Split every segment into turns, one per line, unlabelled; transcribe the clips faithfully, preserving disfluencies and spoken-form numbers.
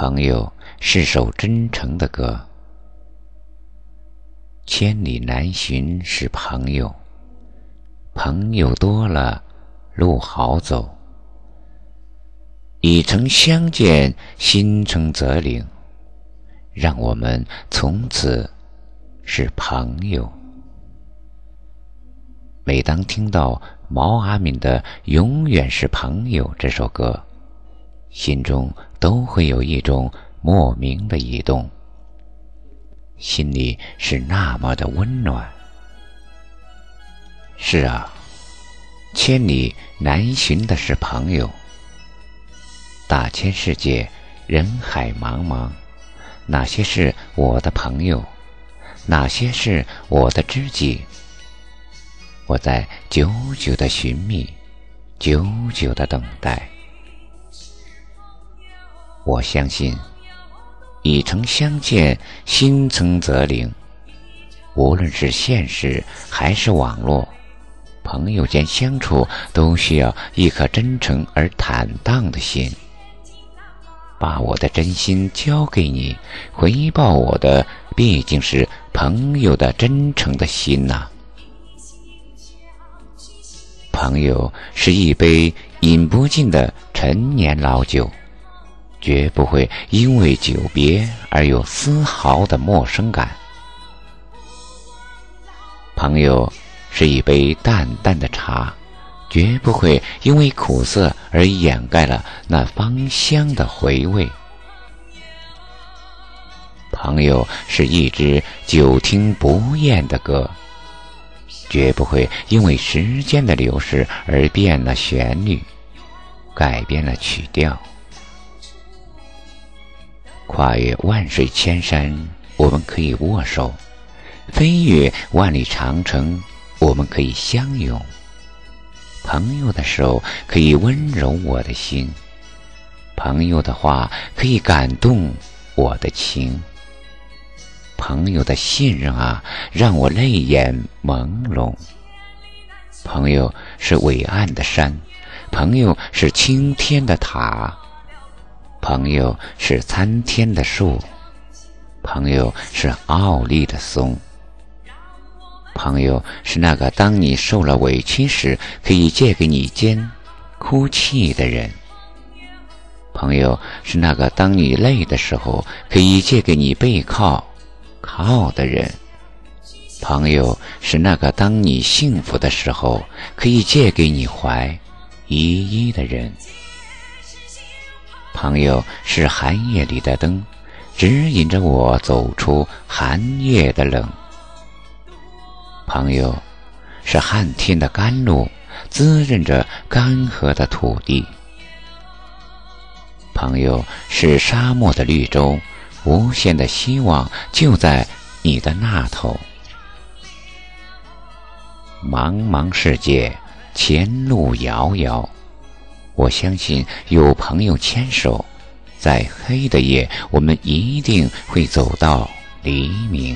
朋友是首真诚的歌，千里难寻是朋友，朋友多了路好走。以诚相见，心诚则灵，让我们从此是朋友。每当听到毛阿敏的《永远是朋友》这首歌，心中都会有一种莫名的移动，心里是那么的温暖。是啊，千里难寻的是朋友，大千世界，人海茫茫，哪些是我的朋友，哪些是我的知己？我在久久的寻觅，久久的等待。我相信以诚相见，心诚则灵。无论是现实还是网络，朋友间相处都需要一颗真诚而坦荡的心。把我的真心交给你，回报我的毕竟是朋友的真诚的心呐、啊。朋友是一杯饮不尽的陈年老酒，绝不会因为久别而有丝毫的陌生感。朋友是一杯淡淡的茶，绝不会因为苦涩而掩盖了那芳香的回味。朋友是一支久听不厌的歌，绝不会因为时间的流逝而变了旋律，改变了曲调。跨越万水千山，我们可以握手；飞越万里长城，我们可以相拥。朋友的手可以温柔我的心，朋友的话可以感动我的情。朋友的信任啊，让我泪眼朦胧。朋友是伟岸的山，朋友是青天的塔，朋友是参天的树，朋友是傲立的松。朋友是那个当你受了委屈时可以借给你肩哭泣的人，朋友是那个当你累的时候可以借给你背靠靠的人，朋友是那个当你幸福的时候可以借给你怀依依的人。朋友是寒夜里的灯，指引着我走出寒夜的冷。朋友是旱天的甘露，滋润着干涸的土地。朋友是沙漠的绿洲，无限的希望就在你的那头。茫茫世界，前路遥遥，我相信有朋友牵手，在黑的夜，我们一定会走到黎明。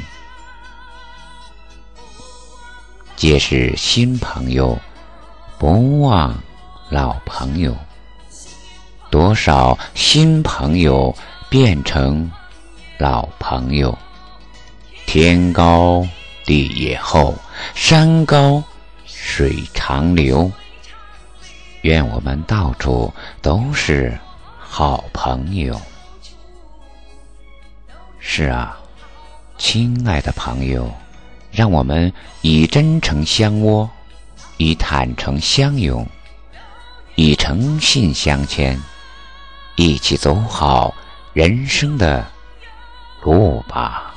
皆是新朋友，不忘老朋友。多少新朋友变成老朋友。天高地也厚，山高水长流。愿我们到处都是好朋友。是啊，亲爱的朋友，让我们以真诚相握，以坦诚相拥，以诚信相牵，一起走好人生的路吧。